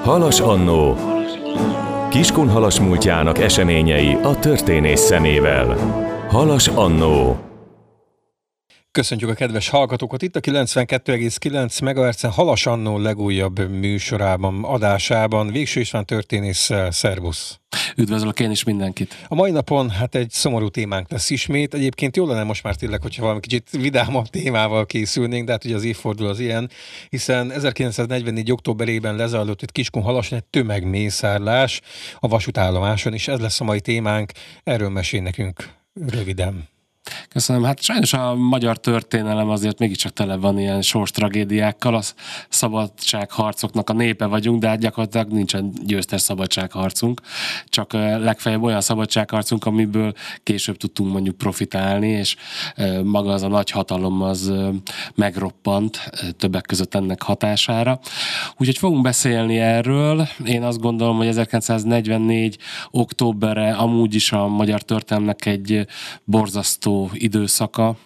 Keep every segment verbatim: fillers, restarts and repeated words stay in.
Halas Annó. Kiskunhalas múltjának eseményei a történész szemével. Halas Annó. Köszöntjük a kedves hallgatókat itt a kilencvenkettő egész kilenc megahertzen Halas Annó legújabb műsorában, adásában. Végső István történésszel, szervusz! Üdvözlök én is mindenkit! A mai napon hát egy szomorú témánk lesz ismét. Egyébként jó lenne most már tényleg, hogyha valami kicsit vidámabb témával készülnénk, de hát ugye az évforduló az ilyen, hiszen ezerkilencszáznegyvennégy októberében lezajlott itt Kiskunhalason egy tömegmészárlás a vasútállomáson, és ez lesz a mai témánk. Erről mesél nekünk röviden. Köszönöm. Hát sajnos a magyar történelem azért mégiscsak tele van ilyen sorstragédiákkal. A szabadságharcoknak a népe vagyunk, de hát gyakorlatilag nincsen győztes szabadságharcunk. Csak legfeljebb olyan szabadságharcunk, amiből később tudtunk mondjuk profitálni, és maga az a nagy hatalom az megroppant többek között ennek hatására. Úgyhogy fogunk beszélni erről. Én azt gondolom, hogy ezerkilencszáznegyvennégy októberre amúgy is a magyar történelemnek egy borzasztó időszaka,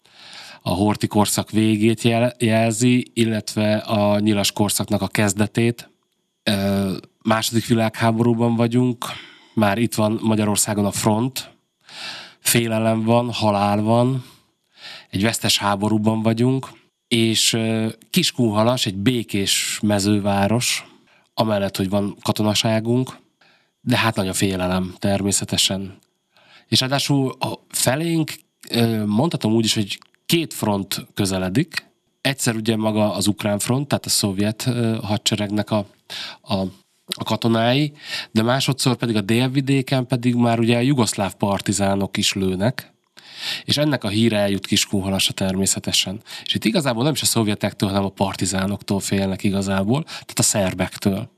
a horthy korszak végét jel- jelzi, illetve a nyilas korszaknak a kezdetét. Ö, második világháborúban vagyunk, már itt van Magyarországon a front, félelem van, halál van, egy vesztes háborúban vagyunk, és Kiskunhalas egy békés mezőváros, amellett, hogy van katonaságunk, de hát nagy a félelem természetesen. És ráadásul a felénk, mondhatom úgy is, hogy két front közeledik. Egyszer ugye maga az ukrán front, tehát a szovjet hadseregnek a, a, a katonái, de másodszor pedig a délvidéken pedig már ugye a jugoszláv partizánok is lőnek, és ennek a híre eljut Kiskunhalasra természetesen. És itt igazából nem is a szovjetektől, hanem a partizánoktól félnek igazából, tehát a szerbektől.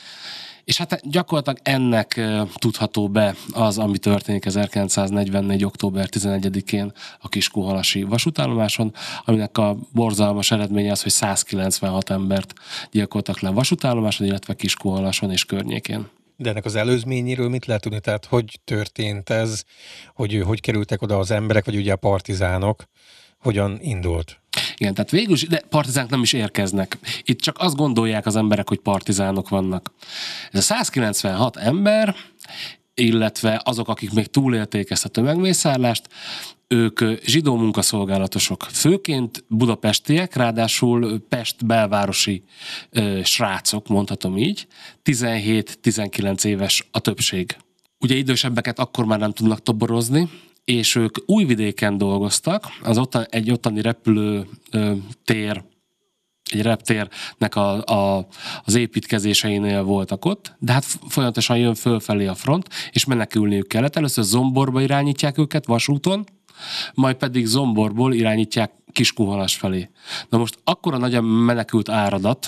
És hát gyakorlatilag ennek tudható be az, ami történik ezerkilencszáznegyvennégy október tizenegyedikén a Kiskunhalasi vasútállomáson, aminek a borzalmas eredménye az, hogy százkilencvenhat embert gyilkoltak le vasútállomáson, illetve Kiskunhalason és környékén. De ennek az előzményéről mit lehet tudni? Tehát hogy történt ez, hogy hogy kerültek oda az emberek, vagy ugye a partizánok, hogyan indult? Igen, tehát végül is, de partizánok nem is érkeznek. Itt csak azt gondolják az emberek, hogy partizánok vannak. Ez a százkilencvenhat ember, illetve azok, akik még túlélték ezt a tömegmészárlást, ők zsidó munkaszolgálatosok. Főként budapestiek, ráadásul Pest belvárosi ö, srácok, mondhatom így, tizenhét-tizenkilenc éves a többség. Ugye idősebbeket akkor már nem tudnak toborozni, és ők Újvidéken dolgoztak, az ottan, egy ottani repülő ö, tér, egy reptérnek a, a, az építkezéseinél voltak ott, de hát folyamatosan jön fölfelé a front, és menekülniük kellett. Először Zomborba irányítják őket vasúton, majd pedig Zomborból irányítják Kiskunhalas felé. Na most akkora nagy a menekült áradat,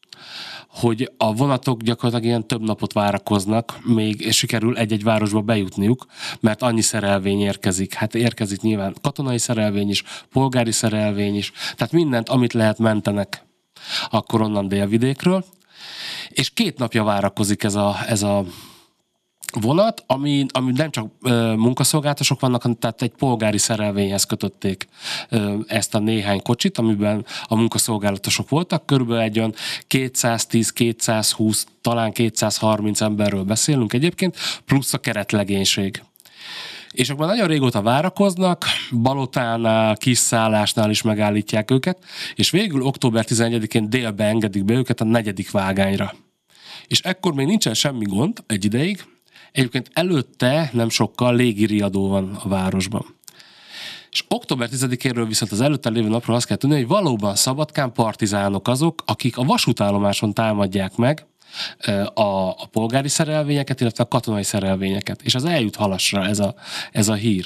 hogy a vonatok gyakorlatilag ilyen több napot várakoznak, még sikerül egy-egy városba bejutniuk, mert annyi szerelvény érkezik. Hát érkezik nyilván katonai szerelvény is, polgári szerelvény is, tehát mindent, amit lehet, mentenek akkor onnan délvidékről. És két napja várakozik ez a, ez a vonat, ami, ami nem csak ö, munkaszolgálatosok vannak, hanem tehát egy polgári szerelvényhez kötötték ö, ezt a néhány kocsit, amiben a munkaszolgálatosok voltak. Körülbelül egy olyan kétszáztíz-kétszázhúsz, talán kétszázharminc emberről beszélünk egyébként, plusz a keretlegénység. És akkor nagyon régóta várakoznak, Balotánál, Kisszállásnál is megállítják őket, és végül október tizenegyedikén délbe engedik be őket a negyedik vágányra. És ekkor még nincsen semmi gond egy ideig. Egyébként előtte nem sokkal légiriadó van a városban. És október tizedikéről viszont az előtte lévő napról azt kell tudni, hogy valóban Szabadkán partizánok azok, akik a vasútállomáson támadják meg a, a polgári szerelvényeket, illetve a katonai szerelvényeket. És az eljut Halasra ez a, ez a hír.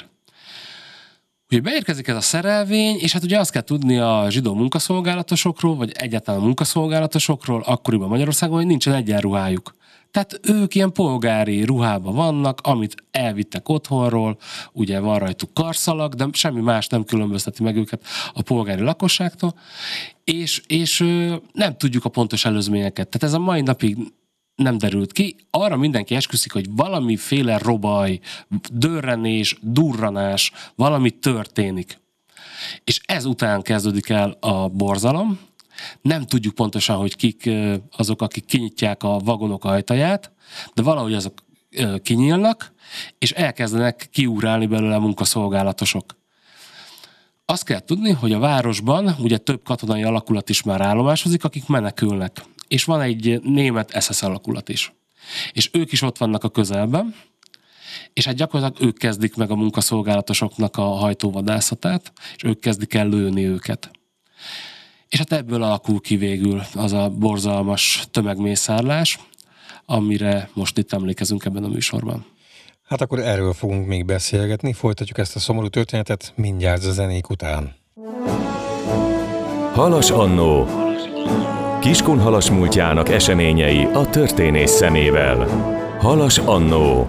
Ugye beérkezik ez a szerelvény, és hát ugye azt kell tudni a zsidó munkaszolgálatosokról, vagy egyáltalán a munkaszolgálatosokról, akkoriban Magyarországon, hogy nincsen egyenruhájuk. Tehát ők ilyen polgári ruhában vannak, amit elvittek otthonról, ugye van rajtuk karszalag, de semmi más nem különbözteti meg őket a polgári lakosságtól, és, és nem tudjuk a pontos előzményeket. Tehát ez a mai napig nem derült ki. Arra mindenki esküszik, hogy valamiféle robaj, dörrenés, durranás, valami történik. És ez után kezdődik el a borzalom, Nem tudjuk pontosan, hogy kik azok, akik kinyitják a vagonok ajtaját, de valahogy azok kinyílnak, és elkezdenek kiugrálni belőle a munkaszolgálatosok. Azt kell tudni, hogy a városban ugye több katonai alakulat is már állomásozik, akik menekülnek. És van egy német es es alakulat is. És ők is ott vannak a közelben, és hát gyakorlatilag ők kezdik meg a munkaszolgálatosoknak a hajtóvadászatát, és ők kezdik el lőni őket. És hát ebből alakul ki végül az a borzalmas tömegmészárlás, amire most itt emlékezünk ebben a műsorban. Hát akkor erről fogunk még beszélgetni, folytatjuk ezt a szomorú történetet mindjárt a zenék után. Halas Annó. Kiskun Halas múltjának eseményei a történész szemével. Halas Annó.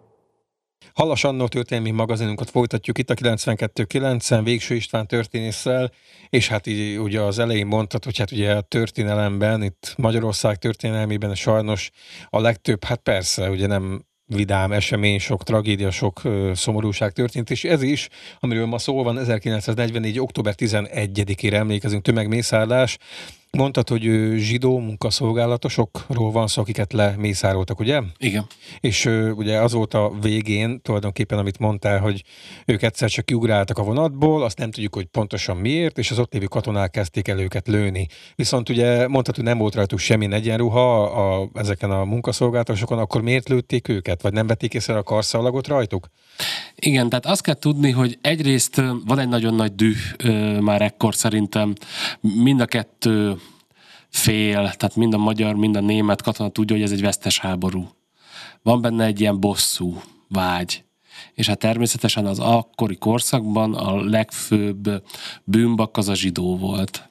Halas Annó történelmi magazinunkat folytatjuk itt a kilencvenkettő kilencen Végső István történésszel, és hát így ugye az elején mondtad, hogy hát ugye a történelemben, itt Magyarország történelmében sajnos a legtöbb, hát persze, ugye nem vidám esemény, sok tragédia, sok ö, szomorúság történt, és ez is, amiről ma szó van, ezerkilencszáznegyvennégy. október tizenegyedikére emlékezünk, tömegmészárlás. Mondtad, hogy ö, zsidó munkaszolgálatosokról van szó, akiket lemészároltak, ugye? Igen. És ö, ugye az volt a végén, tulajdonképpen, amit mondtál, hogy ők egyszer csak kiugráltak a vonatból, azt nem tudjuk, hogy pontosan miért, és az ott lévő katonák kezdték el őket lőni. Viszont ugye mondtad, hogy nem volt rajtuk semmi egyenruha a, ezeken a munkaszolgálatosokon, akkor miért lőtték őket? Vagy nem vették észre a karszalagot rajtuk? Igen, tehát azt kell tudni, hogy egyrészt van egy nagyon nagy düh már ekkor szerintem, mind a kettő fél, tehát mind a magyar, mind a német katona tudja, hogy ez egy vesztes háború. Van benne egy ilyen bosszú vágy. És hát természetesen az akkori korszakban a legfőbb bűnbak az a zsidó volt.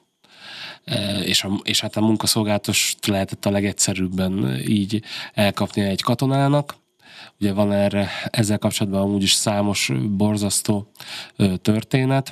És, a, és hát a munkaszolgálatost lehetett a legegyszerűbben így elkapni egy katonának. Ugye van erre ezzel kapcsolatban amúgy is számos borzasztó történet.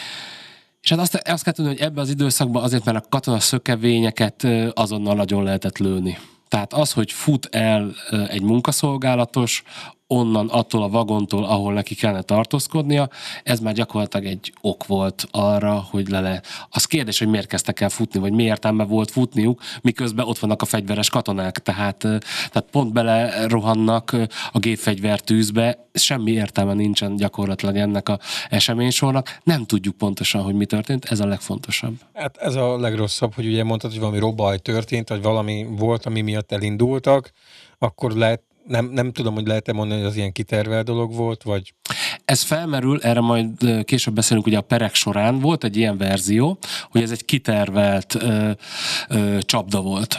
És hát azt, azt kell tudni, hogy ebben az időszakban azért, mert a katona szökevényeket azonnal nagyon lehetett lőni. Tehát az, hogy fut el egy munkaszolgálatos, onnan, attól a vagontól, ahol neki kellene tartózkodnia, ez már gyakorlatilag egy ok volt arra, hogy le le. Az kérdés, hogy miért kezdtek el futni, vagy mi értelme volt futniuk, miközben ott vannak a fegyveres katonák, tehát, tehát pont bele rohannak a gépfegyvertűzbe, semmi értelme nincsen gyakorlatilag ennek a eseménysornak. Nem tudjuk pontosan, hogy mi történt, ez a legfontosabb. Hát ez a legrosszabb, hogy ugye mondtad, hogy valami robaj történt, vagy valami volt, ami miatt elindultak, akkor lehet Nem, nem tudom, hogy lehet-e mondani, hogy az ilyen kitervelt dolog volt, vagy... Ez felmerül, erre majd később beszélünk, ugye a perek során volt egy ilyen verzió, hogy ez egy kitervelt ö, ö, csapda volt.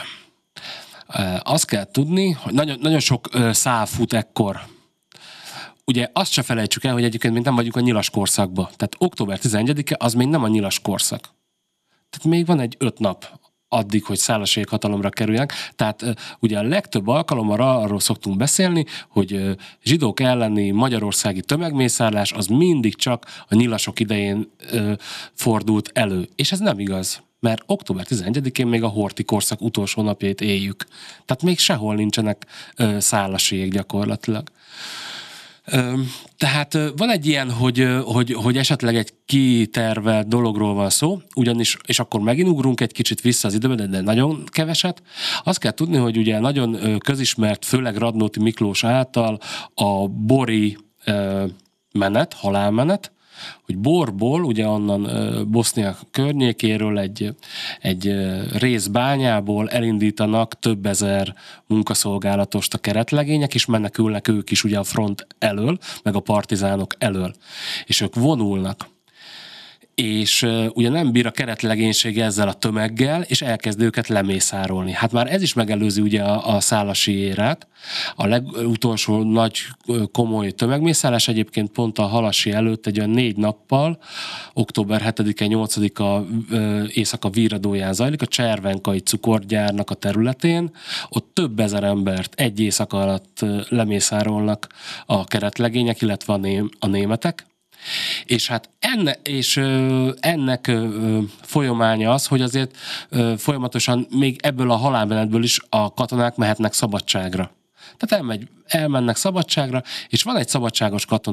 Azt kell tudni, hogy nagyon, nagyon sok ö, szál fut ekkor. Ugye azt se felejtsük el, hogy egyébként még nem vagyunk a nyilas korszakban. Tehát október tizenegyedike az még nem a nyilas korszak. Tehát még van egy öt nap addig, hogy szállaség hatalomra kerüljenek. Tehát ugye a legtöbb alkalommal arról szoktunk beszélni, hogy zsidók elleni magyarországi tömegmészárlás az mindig csak a nyilasok idején fordult elő. És ez nem igaz, mert október tizenegyedikén még a horthy korszak utolsó napjait éljük. Tehát még sehol nincsenek szállaség gyakorlatilag. Tehát van egy ilyen, hogy, hogy, hogy esetleg egy kitervelt dologról van szó, ugyanis, és akkor megint ugrunk egy kicsit vissza az időben, de nagyon keveset. Azt kell tudni, hogy ugye nagyon közismert, főleg Radnóti Miklós által a bori menet, halálmenet, hogy Borból, ugye onnan Bosznia környékéről egy, egy részbányából elindítanak több ezer munkaszolgálatost a keretlegények, és menekülnek ők is ugye a front elől, meg a partizánok elől. És ők vonulnak. És uh, ugye nem bír a keretlegénység ezzel a tömeggel, és elkezd őket lemészárolni. Hát már ez is megelőzi ugye a, a szálasi érát. A legutolsó nagy komoly tömegmészárlás egyébként pont a halasi előtt egy olyan négy nappal, október hetedike, nyolcadika éjszaka Víradóján zajlik, a Cservenkai cukorgyárnak a területén. Ott több ezer embert egy éjszaka alatt lemészárolnak a keretlegények, illetve a, ném, a németek. És hát enne, és ö, ennek ö, folyamánya az, hogy azért ö, folyamatosan még ebből a halálmenetből is a katonák mehetnek szabadságra. Tehát elmegy, elmennek szabadságra, és van egy szabadságos katona,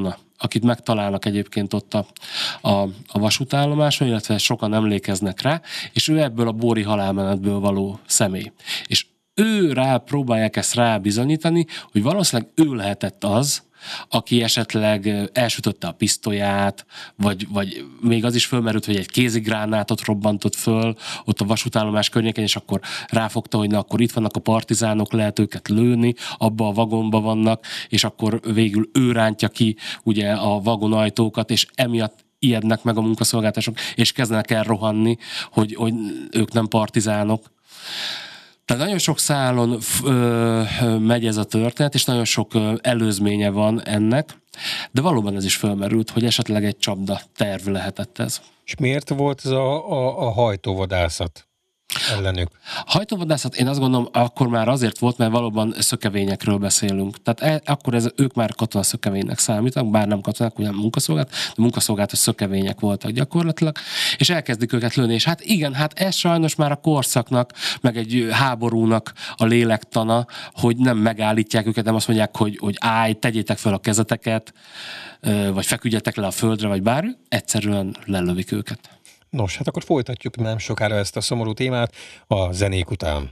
akit megtalálnak egyébként ott a, a, a vasútállomáson, illetve sokan emlékeznek rá, és ő ebből a bóri halálmenetből való személy. És ő rá próbálják ezt rábizonyítani, hogy valószínűleg ő lehetett az, aki esetleg elsütötte a pisztolyát, vagy, vagy még az is fölmerült, hogy egy kézigránátot robbantott föl ott a vasútállomás környékén, és akkor ráfogta, hogy na, akkor itt vannak a partizánok, lehet őket lőni, abba a vagonba vannak, és akkor végül ő rántja ki ugye a vagonajtókat, és emiatt ijednek meg a munkaszolgáltatások, és kezdenek el rohanni, hogy, hogy ők nem partizánok. Tehát nagyon sok szálon ö, megy ez a történet, és nagyon sok ö, előzménye van ennek, de valóban ez is felmerült, hogy esetleg egy csapda terv lehetett ez. És miért volt ez a, a, a hajtóvadászat ellenük? Hajtóvadászat, én azt gondolom, akkor már azért volt, mert valóban szökevényekről beszélünk. Tehát e, akkor ez, ők már katonaszökevénynek számítanak, bár nem katonák, ugyan munkaszolgált, de munkaszolgálatos szökevények voltak gyakorlatilag, és elkezdik őket lőni. És hát igen, hát ez sajnos már a korszaknak, meg egy háborúnak a lélektana, hogy nem megállítják őket, nem azt mondják, hogy, hogy állj, tegyétek fel a kezeteket, vagy feküdjetek le a földre, vagy bármi, egyszerűen lelövik őket. Nos, hát akkor folytatjuk nem sokára ezt a szomorú témát a zenék után.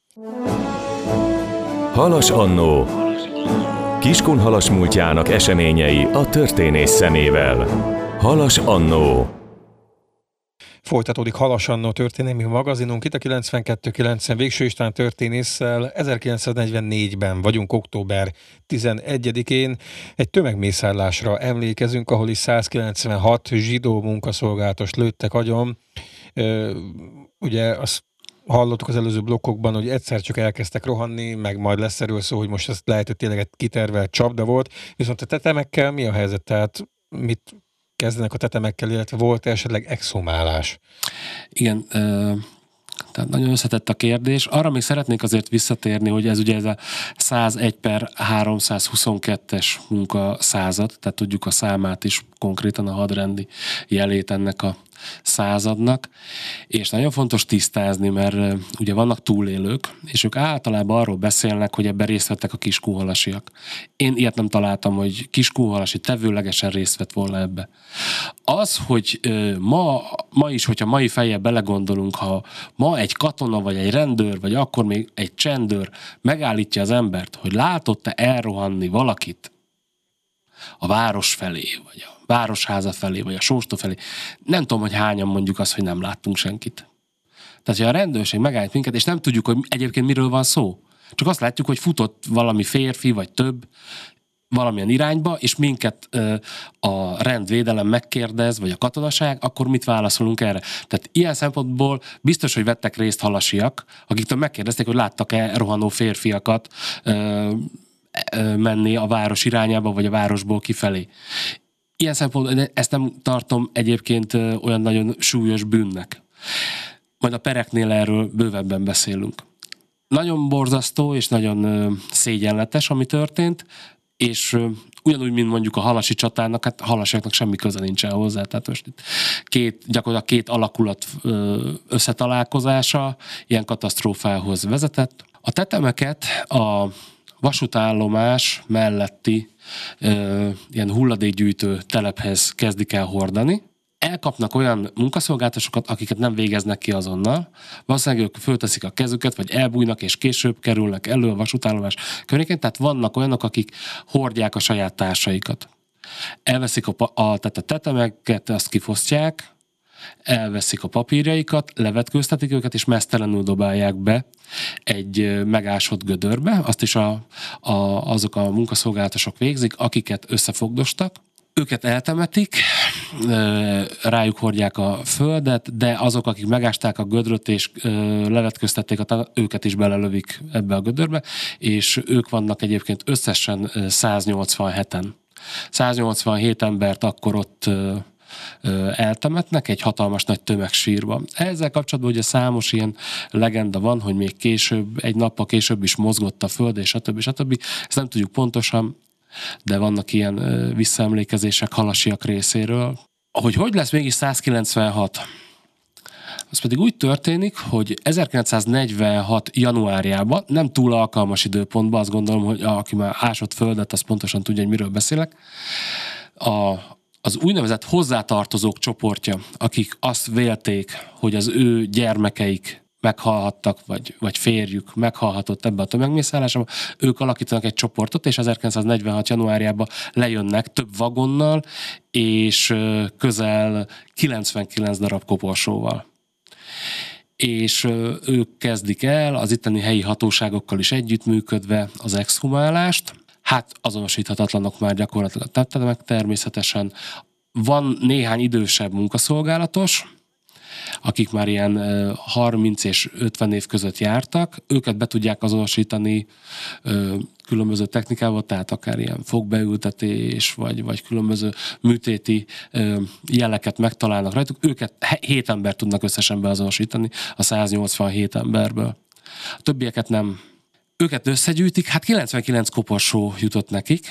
Halas Annó. Kiskunhalas múltjának eseményei a történész szemével. Halas Annó. Folytatódik Halas Annó történelmi magazinunk, itt a kilencvenkettő kilenc Végső István történésszel. ezerkilencszáznegyvennégyben vagyunk, október tizenegyedikén. Egy tömegmészárlásra emlékezünk, ahol is százkilencvenhat zsidó munkaszolgálatos lőttek agyon. Ugye azt hallottuk az előző blokkokban, hogy egyszer csak elkezdtek rohanni, meg majd lesz erről szó, hogy most ezt lehet, hogy tényleg egy kitervelt csapda volt. Viszont a tetemekkel mi a helyzet? Tehát mit kezdenek a tetemekkel, illetve volt esetleg exhumálás? Igen, ö- tehát nagyon összetett a kérdés. Arra még szeretnék azért visszatérni, hogy ez ugye ez a százegy per háromszázhuszonkettes munkaszázad, tehát tudjuk a számát is, konkrétan a hadrendi jelét ennek a századnak, és nagyon fontos tisztázni, mert ugye vannak túlélők, és ők általában arról beszélnek, hogy ebben részt vettek a kiskunhalasiak. Én ilyet nem találtam, hogy kiskunhalasi tevőlegesen részt vett volna ebbe. Az, hogy ma, ma is, hogyha mai fejjel belegondolunk, ha ma egy katona, vagy egy rendőr, vagy akkor még egy csendőr megállítja az embert, hogy látott-e elrohanni valakit a város felé, vagy a városháza felé, vagy a sóstó felé. Nem tudom, hogy hányan mondjuk azt, hogy nem láttunk senkit. Tehát, hogy a rendőrség megállít minket, és nem tudjuk, hogy egyébként miről van szó. Csak azt látjuk, hogy futott valami férfi, vagy több valamilyen irányba, és minket ö, a rendvédelem megkérdez, vagy a katonaság, akkor mit válaszolunk erre? Tehát ilyen szempontból biztos, hogy vettek részt halasiak, akiktől megkérdezték, hogy láttak-e rohanó férfiakat ö, ö, menni a város irányába, vagy a városból kifelé. Ilyen szempontból ezt nem tartom egyébként olyan nagyon súlyos bűnnek. Majd a pereknél erről bővebben beszélünk. Nagyon borzasztó és nagyon szégyenletes, ami történt, és ugyanúgy, mint mondjuk a halasi csatának, hát a halasiaknak semmi köze nincsen hozzá. Tehát most itt két, gyakorlatilag két alakulat összetalálkozása ilyen katasztrófához vezetett. A tetemeket a vasútállomás melletti ö, ilyen hulladékgyűjtő telephez kezdik el hordani. Elkapnak olyan munkaszolgáltatókat, akiket nem végeznek ki azonnal. Valószínűleg ők fölteszik a kezüket, vagy elbújnak, és később kerülnek elő a vasútállomás környékén. Tehát vannak olyanok, akik hordják a saját társaikat. Elveszik a, a, tehát a tetemeket, azt kifosztják, elveszik a papírjaikat, levetkőztetik őket, és meztelenül dobálják be egy megásott gödörbe. Azt is a, a, azok a munkaszolgálatosok végzik, akiket összefogdostak. Őket eltemetik, rájuk hordják a földet, de azok, akik megásták a gödröt és levetkőztették, őket is belelövik ebbe a gödörbe, és ők vannak egyébként összesen száznyolcvanheten. száznyolcvanhét embert akkor ott eltemetnek egy hatalmas nagy tömegsírban. Ezzel kapcsolatban ugye számos ilyen legenda van, hogy még később, egy nappal később is mozgott a föld, és stb. stb. Ezt nem tudjuk pontosan, de vannak ilyen visszaemlékezések halasiak részéről. Hogy hogy lesz mégis százkilencvenhat? Az pedig úgy történik, hogy ezerkilencszáznegyvenhat januárjában, nem túl alkalmas időpontban, azt gondolom, hogy aki már ásott földet, az pontosan tudja, hogy miről beszélek, A, az úgynevezett hozzátartozók csoportja, akik azt vélték, hogy az ő gyermekeik meghalhattak, vagy, vagy férjük meghalhatott ebbe a tömegmészárlásba, ők alakítanak egy csoportot, és ezerkilencszáznegyvenhat januárjában lejönnek több vagonnal, és közel kilencvenkilenc darab koporsóval. És ők kezdik el az itteni helyi hatóságokkal is együttműködve az exhumálást. Hát azonosíthatatlanok már gyakorlatilag tette meg természetesen. Van néhány idősebb munkaszolgálatos, akik már ilyen harminc és ötven év között jártak, őket be tudják azonosítani különböző technikával, tehát akár ilyen fogbeültetés, vagy, vagy különböző műtéti jeleket megtalálnak rajtuk. Őket hét ember tudnak összesen beazonosítani a száznyolcvanhét emberből. A többieket nem. Őket összegyűjtik, hát kilencvenkilenc koporsó jutott nekik,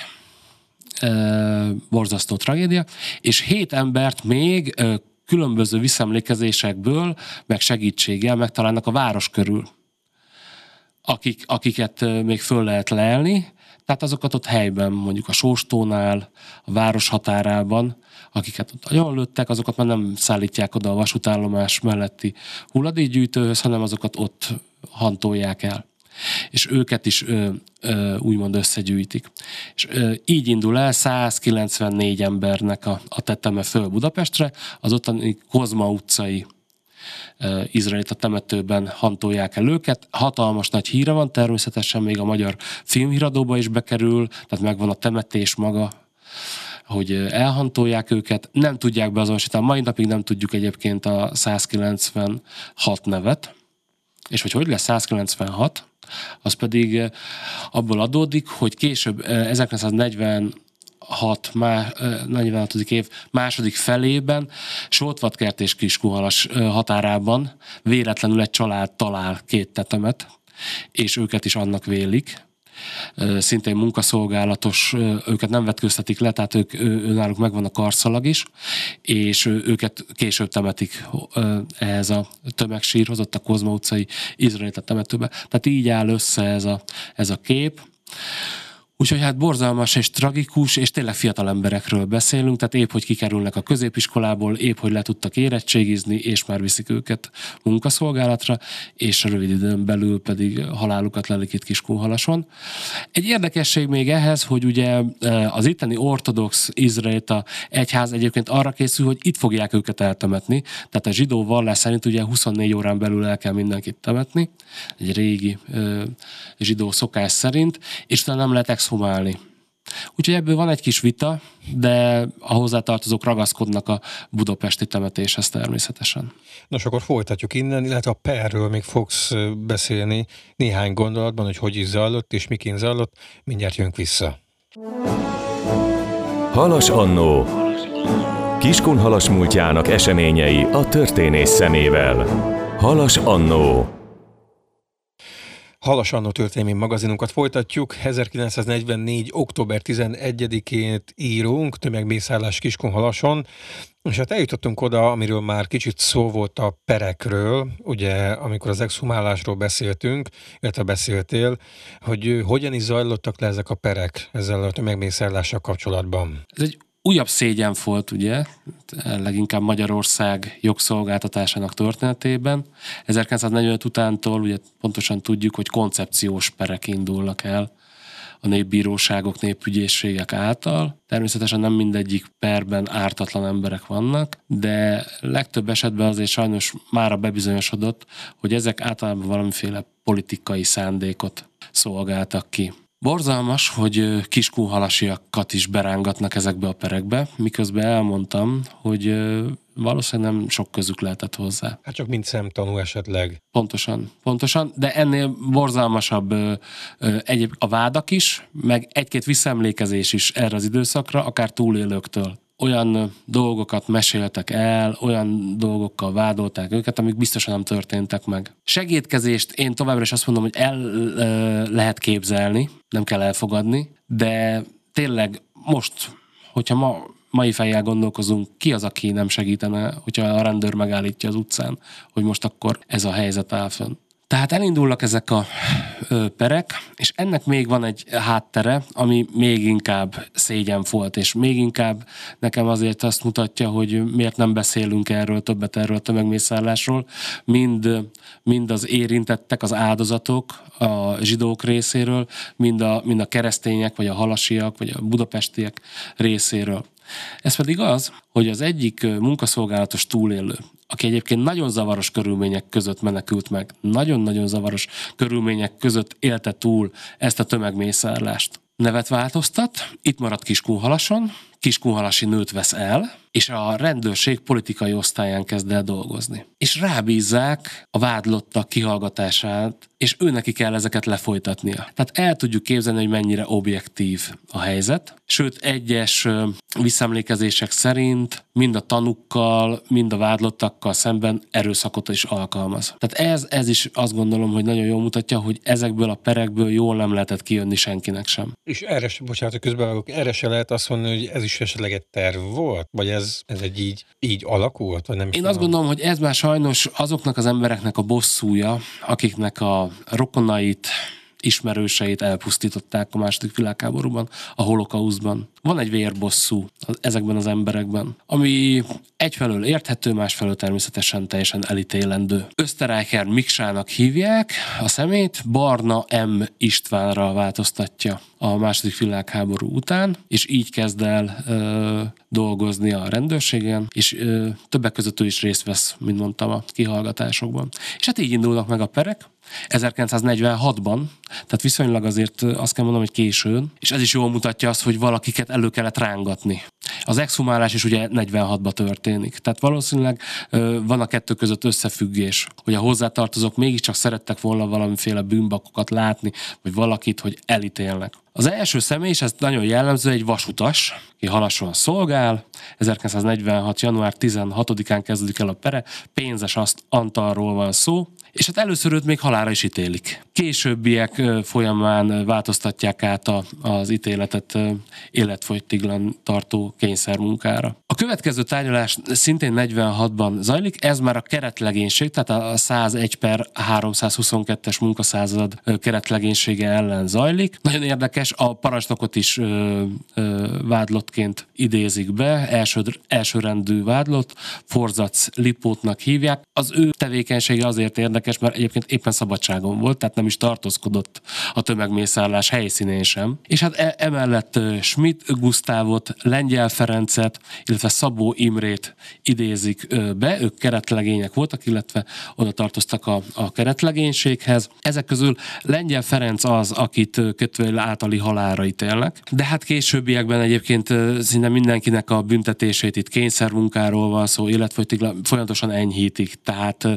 borzasztó tragédia, és hét embert még különböző visszaemlékezésekből, meg segítséggel megtalálnak a város körül, akik, akiket még föl lehet lelni, tehát azokat ott helyben, mondjuk a Sóstónál, a város határában, akiket ott nagyon lőttek, azokat már nem szállítják oda a vasútállomás melletti hulladékgyűjtőhöz, hanem azokat ott hantolják el. És őket is ö, ö, úgymond összegyűjtik. És ö, így indul el százkilencvennégy embernek a, a teteme föl Budapestre, az ottani Kozma utcai ö, izraelita temetőben hantolják el őket. Hatalmas nagy híre van, természetesen még a magyar filmhíradóba is bekerül, tehát megvan a temetés maga, hogy elhantolják őket, nem tudják beazonosítani, mai napig nem tudjuk egyébként a százkilencvenhat nevet, és hogy hogy lesz százkilencvenhat, az pedig abból adódik, hogy később ezerkilencszáznegyvenhat má, negyvenhatodik év második felében Soltvatkert és Kiskunhalas határában véletlenül egy család talál két tetemet, és őket is annak vélik. Szintén munkaszolgálatos, őket nem vetköztetik le, tehát ők, ő, náluk megvan a karszalag is, és őket később temetik ehhez a tömegsírhoz, ott a Kozma utcai izraelita temetőbe. Tehát így áll össze ez a, ez a kép. Úgyhogy hát borzalmas és tragikus, és tényleg fiatal emberekről beszélünk, tehát épp, hogy kikerülnek a középiskolából, épp, hogy le tudtak érettségizni, és már viszik őket munkaszolgálatra, és rövid időn belül pedig halálukat lelik itt Kiskunhalason. Egy érdekesség még ehhez, hogy ugye az itteni ortodox izraelita egyház egyébként arra készül, hogy itt fogják őket eltemetni, tehát a zsidó vallás szerint ugye huszonnégy órán belül el kell mindenkit temetni, egy régi ö, zsidó szokás szerint, és utána nem lehet exhumálni. Úgyhogy ebből van egy kis vita, de a hozzátartozók ragaszkodnak a budapesti temetéshez természetesen. Nos, akkor folytatjuk innen, illetve a perről még fogsz beszélni néhány gondolatban, hogy hogy is zajlott és miként zajlott. Mindjárt jönk vissza. Halas annó. Kiskunhalas múltjának eseményei a történész szemével. Halas annó. Halas annó történelmi magazinunkat folytatjuk. ezerkilencszáznegyvennégy. október tizenegyedikét írunk, tömegmészárlás Kiskunhalason, és hát eljutottunk oda, amiről már kicsit szó volt a perekről, ugye, amikor az exhumálásról beszéltünk, illetve beszéltél, hogy hogyan is zajlottak le ezek a perek ezzel a tömegmészárlással kapcsolatban. Ez egy újabb szégyenfolt, ugye, leginkább Magyarország jogszolgáltatásának történetében. ezerkilencszáznegyvenöt utántól ugye pontosan tudjuk, hogy koncepciós perek indulnak el a népbíróságok, népügyészségek által. Természetesen nem mindegyik perben ártatlan emberek vannak, de legtöbb esetben azért sajnos mára bebizonyosodott, hogy ezek általában valamiféle politikai szándékot szolgáltak ki. Borzalmas, hogy kiskunhalasiakat is berángatnak ezekbe a perekbe, miközben elmondtam, hogy valószínűleg nem sok közük lehetett hozzá. Hát csak mint szemtanú esetleg. Pontosan, pontosan, de ennél borzalmasabb egyéb a vádak is, meg egy-két visszaemlékezés is erre az időszakra, akár túlélőktől. Olyan dolgokat meséltek el, olyan dolgokkal vádolták őket, amik biztosan nem történtek meg. Segédkezést én továbbra is azt mondom, hogy el lehet képzelni, nem kell elfogadni, de tényleg most, hogyha ma, mai fejjel gondolkozunk, ki az, aki nem segítene, hogyha a rendőr megállítja az utcán, hogy most akkor ez a helyzet áll fönn. Tehát elindulnak ezek a ö, perek, és ennek még van egy háttere, ami még inkább szégyenfolt, és még inkább nekem azért azt mutatja, hogy miért nem beszélünk erről, többet erről a tömegmészárlásról, mind, mind az érintettek, az áldozatok a zsidók részéről, mind a, mind a keresztények, vagy a halasiak, vagy a budapestiek részéről. Ez pedig az, hogy az egyik munkaszolgálatos túlélő, aki egyébként nagyon zavaros körülmények között menekült meg, nagyon-nagyon zavaros körülmények között élte túl ezt a tömegmészárlást. Nevet változtat, itt maradt Kiskunhalason, kiskunhalasi nőt vesz el, és a rendőrség politikai osztályán kezd el dolgozni. És rábízzák a vádlottak kihallgatását, és ő neki kell ezeket lefolytatnia. Tehát el tudjuk képzelni, hogy mennyire objektív a helyzet. Sőt, egyes visszaemlékezések szerint mind a tanúkkal, mind a vádlottakkal szemben erőszakot is alkalmaz. Tehát ez, ez is azt gondolom, hogy nagyon jól mutatja, hogy ezekből a perekből jól nem lehetett kijönni senkinek sem. És erre, bocsánat, hogy közbevágok, erre se lehet azt mondani, hogy ez is esetleg egy terv volt? Vagy ez, ez egy így, így alakult? Vagy nem Én azt gondolom, hogy ez már sajnos azoknak az embereknek a bosszúja, akiknek a rokonait, ismerőseit elpusztították a második világháborúban, a holokauszban. Van egy vérbosszú ezekben az emberekben, ami egyfelől érthető, másfelől természetesen teljesen elítélendő. Österreicher Miksának hívják a szemét, Barna M. Istvánra változtatja a második világháború után, és így kezd el ö, dolgozni a rendőrségen, és ö, többek között ő is részt vesz, mint mondtam, a kihallgatásokban. És hát így indulnak meg a perek, ezerkilencszáznegyvenhatban, tehát viszonylag azért azt kell mondanom, hogy későn, és ez is jól mutatja azt, hogy valakiket elő kellett rángatni. Az exhumálás is ugye negyvenhatban történik. Tehát valószínűleg ö, van a kettő között összefüggés, hogy a hozzátartozók mégiscsak szerettek volna valamiféle bűnbakokat látni, vagy valakit, hogy elítélnek. Az első személy, és ez nagyon jellemző, egy vasutas, aki Halason szolgál, ezerkilencszáznegyvenhat. január tizenhatodikán kezdődik el a pere, Pénzes Antalról van szó, és hát először őt még halálra is ítélik. Későbbiek folyamán változtatják át a, az ítéletet életfogytiglan tartó kényszermunkára. A következő tárgyalás szintén negyvenhatban zajlik, ez már a keretlegénység, tehát a százegy per háromszázhuszonkettes munkaszázad keretlegénysége ellen zajlik. Nagyon érdekes, a parancsnokot is ö, ö, vádlottként idézik be, első, elsőrendű vádlott, Forzac Lipótnak hívják. Az ő tevékenysége azért érdekes, mert egyébként éppen szabadságon volt, tehát nem is tartózkodott a tömegmészárlás helyszínén sem. És hát e- emellett Schmidt Gusztávot, Lengyel Ferencet, illetve Szabó Imrét idézik be, ők keretlegények voltak, illetve oda tartoztak a, a keretlegénységhez. Ezek közül Lengyel Ferenc az, akit kötőjel általi halálra ítélnek, de hát későbbiekben egyébként szinte mindenkinek a büntetését itt kényszermunkáról van szó, életfogytiglan folyamatosan enyhítik, tehát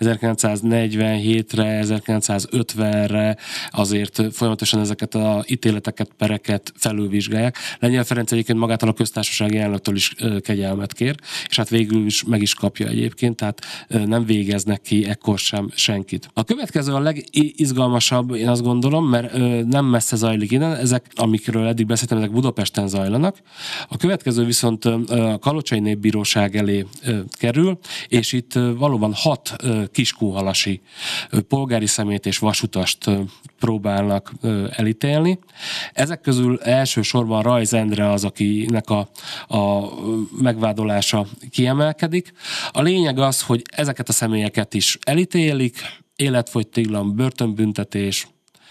ezerkilencszáznegyvenhétre, ezerkilencszázötvenre azért folyamatosan ezeket az ítéleteket, pereket felülvizsgálják. Lengyel Ferenc egyébként magától a köztársasági elnöktől is kegyelmet kér, és hát végül is meg is kapja egyébként, tehát nem végeznek ki ekkor sem senkit. A következő a legizgalmasabb, én azt gondolom, mert nem messze zajlik innen, ezek, amikről eddig beszéltem, ezek Budapesten zajlanak. A következő viszont a Kalocsai Népbíróság elé kerül, és itt valóban hat kiskunhalasi polgári személyt és vasutast próbálnak elítélni. Ezek közül elsősorban Rajz Endre az, akinek a, a megvádolása kiemelkedik. A lényeg az, hogy ezeket a személyeket is elítélik, életfogytiglan, börtönbüntetés,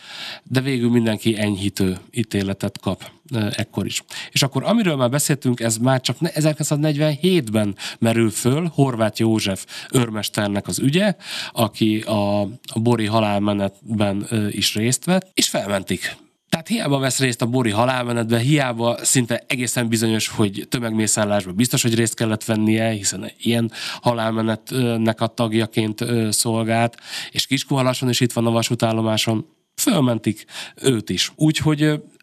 de végül mindenki enyhítő ítéletet kap ekkor is. És akkor amiről már beszéltünk, ez már csak ezerkilencszáznegyvenhétben merül föl, Horváth József őrmesternek az ügye, aki a, a bori halálmenetben is részt vett, és felmentik. Tehát hiába vesz részt a bori halálmenetben, hiába szinte egészen bizonyos, hogy tömegmészárlásban biztos, hogy részt kellett vennie, hiszen ilyen halálmenetnek a tagjaként szolgált, és Kiskunhalason is itt van a vasútállomáson, fölmentik őt is. Úgyhogy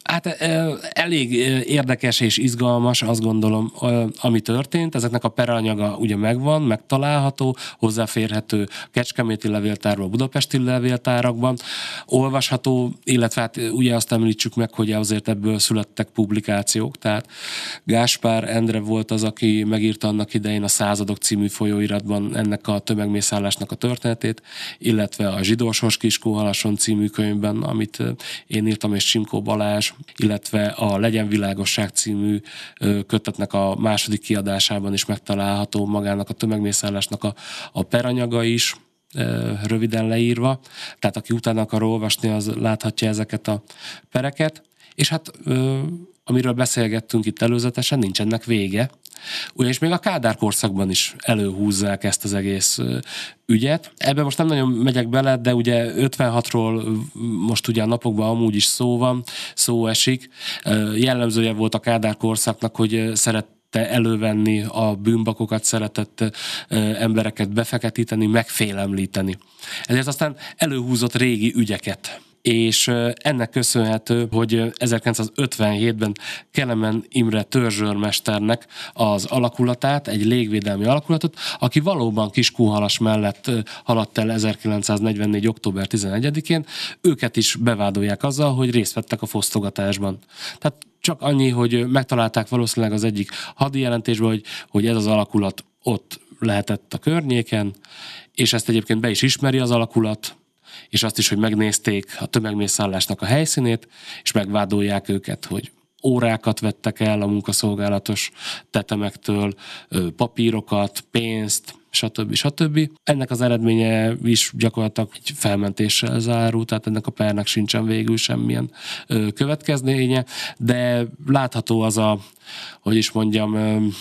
Hát elég érdekes és izgalmas, azt gondolom, ami történt. Ezeknek a peranyaga ugye megvan, megtalálható, hozzáférhető Kecskeméti levéltárban, budapesti levéltárakban, olvasható, illetve hát ugye azt említsük meg, hogy azért ebből születtek publikációk. Tehát Gáspár Endre volt az, aki megírta annak idején a Századok című folyóiratban ennek a tömegmészállásnak a történetét, illetve a Zsidó sors Kiskunhalason című könyvben, amit én írtam, és Csimkó Balázs, illetve a Legyen világosság című kötetnek a második kiadásában is megtalálható magának a tömegmészállásnak a, a peranyaga is, röviden leírva. Tehát aki utána akar olvasni, az láthatja ezeket a pereket. És hát amiről beszélgettünk itt előzetesen, nincs ennek vége. Ugyanis még a Kádár korszakban is előhúzzák ezt az egész ügyet. Ebben most nem nagyon megyek bele, de ugye ötvenhatról most ugye a napokban amúgy is szó van, szó esik. Jellemzője volt a Kádár korszaknak, hogy szeret elővenni a bűnbakokat, szeretett embereket befeketíteni, megfélemlíteni. Ezért aztán előhúzott régi ügyeket. És ennek köszönhető, hogy ezerkilencszázötvenhétben Kelemen Imre törzsőrmesternek az alakulatát, egy légvédelmi alakulatot, aki valóban Kiskunhalas mellett haladt el ezerkilencszáznegyvennégy. október tizenegyedikén, őket is bevádolják azzal, hogy részt vettek a fosztogatásban. Tehát csak annyi, hogy megtalálták valószínűleg az egyik hadi jelentésben, hogy, hogy ez az alakulat ott lehetett a környéken, és ezt egyébként be is ismeri az alakulat, és azt is, hogy megnézték a tömegmészállásnak a helyszínét, és megvádolják őket, hogy órákat vettek el a munkaszolgálatos tetemektől, papírokat, pénzt, stb. stb. Ennek az eredménye is gyakorlatilag egy felmentéssel zárul, tehát ennek a pernek sincsen végül semmilyen következménye, de látható az a, hogy is mondjam,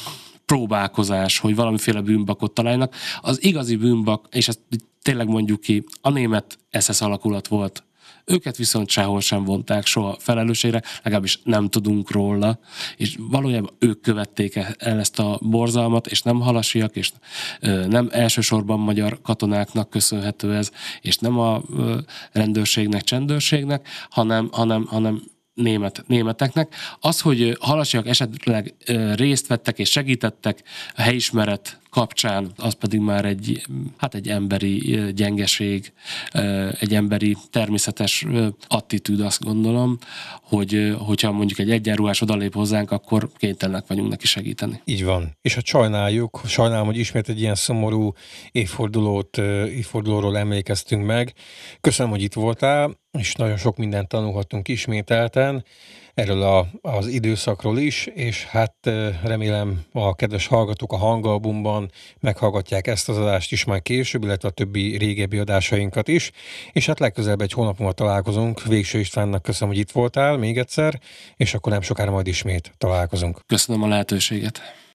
próbálkozás, hogy valamiféle bűnbakot találnak. Az igazi bűnbak, és ezt tényleg mondjuk ki, a német es es alakulat volt. Őket viszont sehol sem vonták soha felelősségre, legalábbis nem tudunk róla, és valójában ők követték el ezt a borzalmat, és nem halasiak, és nem elsősorban magyar katonáknak köszönhető ez, és nem a rendőrségnek, csendőrségnek, hanem, hanem, hanem német, németeknek. Az, hogy halasiak esetleg részt vettek és segítettek a helyismeret kapcsán, az pedig már egy, hát egy emberi gyengeség, egy emberi természetes attitűd, azt gondolom, hogy hogyha mondjuk egy egyenruhás odalép hozzánk, akkor kénytelenek vagyunk neki segíteni. Így van. És hát sajnáljuk, sajnálom, hogy ismét egy ilyen szomorú évfordulót, évfordulóról emlékeztünk meg. Köszönöm, hogy itt voltál, és nagyon sok mindent tanulhattunk ismételten erről a, az időszakról is, és hát remélem a kedves hallgatók a Hangalbumban meghallgatják ezt az adást is már később, illetve a többi régebbi adásainkat is, és hát legközelebb egy hónap múlva találkozunk. Végső Istvánnak köszönöm, hogy itt voltál még egyszer, és akkor nem sokára majd ismét találkozunk. Köszönöm a lehetőséget.